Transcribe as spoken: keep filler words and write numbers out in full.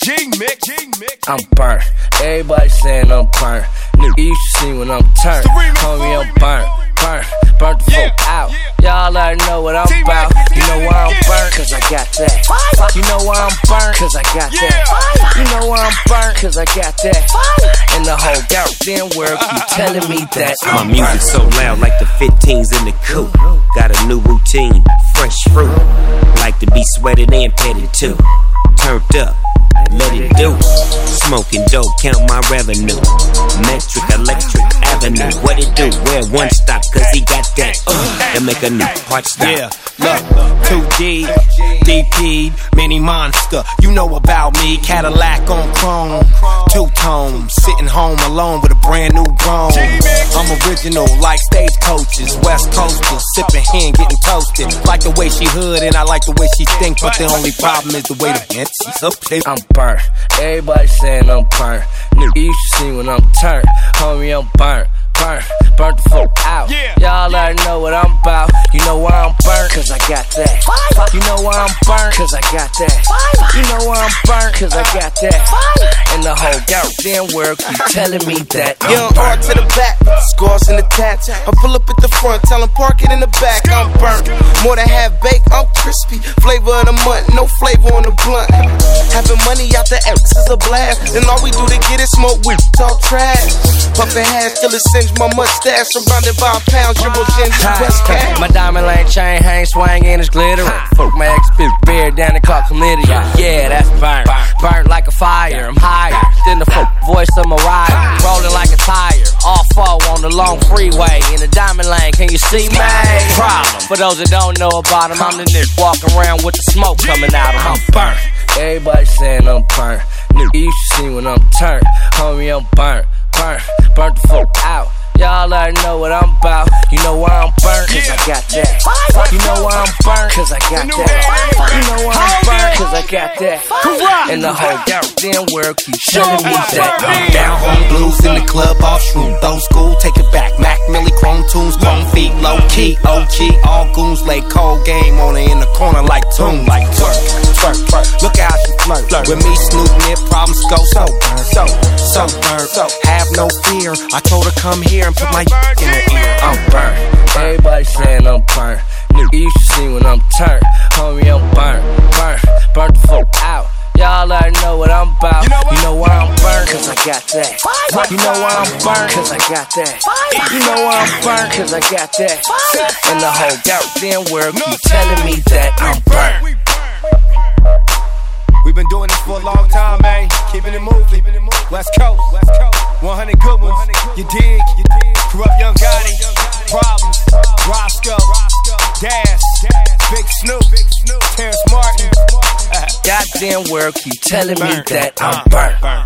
G-Mix. I'm burnt. Everybody saying I'm burnt. Nigga, you should see when I'm turned. Homie, I'm burnt. Burnt. Burnt the fuck out. Y'all already know what I'm about. You know why I'm burnt? Cause I got that. You know why I'm burnt? Cause I got that. You know why I'm burnt? Cause I got that. And the whole goddamn world keep telling me that my music's so loud like the fifteens in the coupe. Got a new routine, fresh fruit. Like to be sweated and petted too. Turned up, let it do. Smoking dope, count my revenue. Metric, electric avenue. What it do? Where one stop, cause he got that. Uh, to make a new part stop. Yeah, look, two D, D P, mini monster. You know about me, Cadillac on chrome. Two tone, sitting home alone with a brand new grown. I'm original like stagecoaches, West Coasters, sipping hen, getting toasted. Like the way she hood and I like the way she think, but the only problem is the way the bitch she's up there. I'm burnt. Everybody saying I'm burnt. Nigga, you should see when I'm turned. Homie, I'm burnt. Burnt. Burnt the fuck out. Y'all already know what I'm about. You know why I'm burnt? Cause I got that. You know why I'm burnt? Cause I got that. You know why I'm burnt? Cause I got that. And the whole goddamn world keep telling me that I'm Young R to the back, scores in the tats. I pull up at the front, tell them park it in the back. I'm burnt, more than half baked, I'm crispy. Flavor of the month, no flavor on the blunt. Having money out the X is a blast. And all we do to get it smoke, we talk trash. Puffin' hash till it singe my mustache. Surrounded by pounds, dribble gin, West Cat. My diamond lane chain hang swingin', it's glittering. Fuck my ex-bitch beard down and caught chlamydia. Yeah, that's burnt. Burnt like a fire, I'm higher than the fuck voice of Mariah. Rolling like a tire, all four on the long freeway. In the diamond lane, can you see me? Problem. For those that don't know about him, I'm the nigga walking around with the smoke coming out of him. I'm burnt. Everybody saying I'm burnt. Nigga, you should see when I'm turned. Homie, I'm burnt. Burnt. Burnt the fuck out. Y'all already know what I'm about. You know why I'm burnt? Cause I got that. You know why I'm burnt? Cause I got that. You know why I'm burnt? Cause I got that. And the whole goddamn world keeps showing me that I'm Down home blues in the club, off shroom. Those school, take it back. Mac Millie, chrome tunes, chrome feet, low key. O G, all goons lay cold game on her in the corner like tune. Like twerk, twerk, twerk. Look at how she flirt. With me, Snoop, near problems go so burn, so, so burn, so. Have no fear. I told her come here and put my in her ear. I'm burnt. Everybody saying I'm burnt. Nigga, you should see when I'm turned. Homie, I'm burnt. Burnt. Burnt the fuck out. Y'all already know what I'm about. You know why I'm burnt? Cause I got that. You know why I'm burnt? Cause I got that. You know why I'm burnt? Cause I got that. And the whole goddamn world keep telling me that I'm burnt. We've been doing this for a long time, man. Keeping it moving. West Coast. one hundred good ones. You dig? Corrupt Young Gotti. Problems. Roscoe. Dash. Big Snoop. Terrence Martin. Goddamn world keep telling me that I'm burnt.